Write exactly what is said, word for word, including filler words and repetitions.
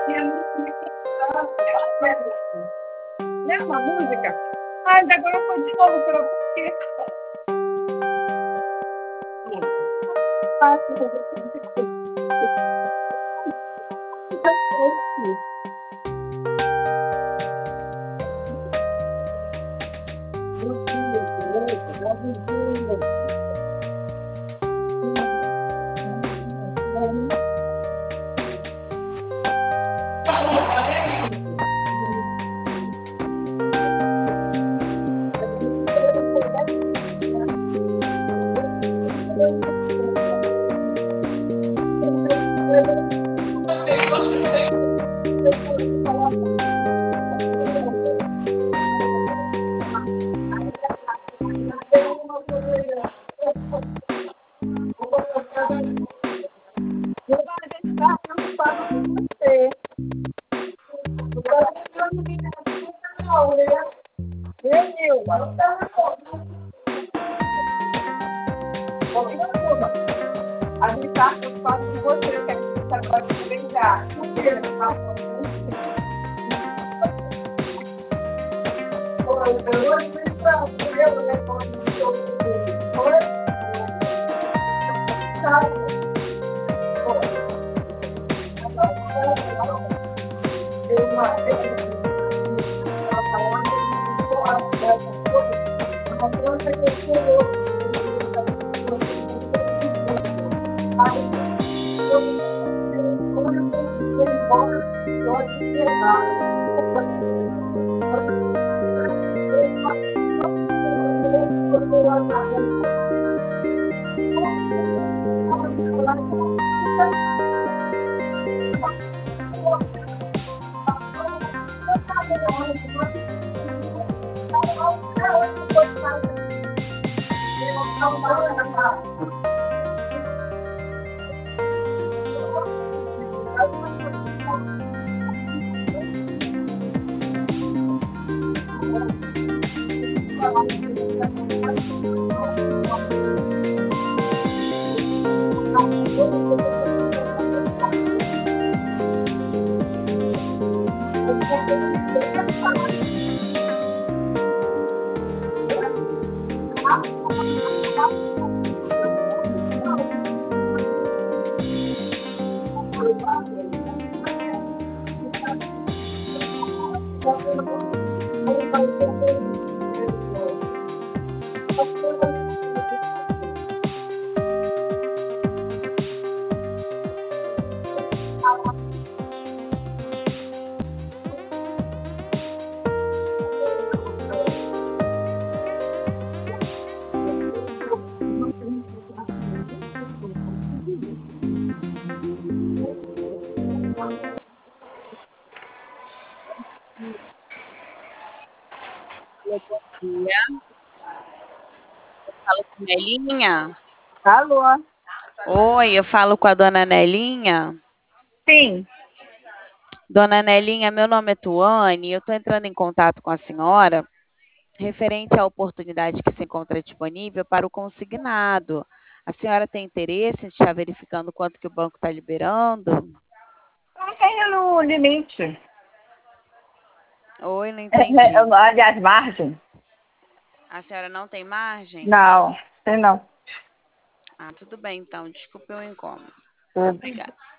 Né, uma música? Ah, agora foi de novo para você. A gente está preocupado com você, que a gente agora também já. Bom dia. Eu falo com Nelinha? Alô? Oi, eu falo com a dona Nelinha. Sim. Dona Nelinha, meu nome é Tuane e eu estou entrando em contato com a senhora referente à oportunidade que se encontra disponível para o consignado. A senhora tem interesse em estar verificando quanto que o banco está liberando? Não tem no limite. Oi, não É, entendi. é, aliás, margem? A senhora não tem margem? Não, tem não. Ah, tudo bem então, desculpe o incômodo. Tudo. Obrigada.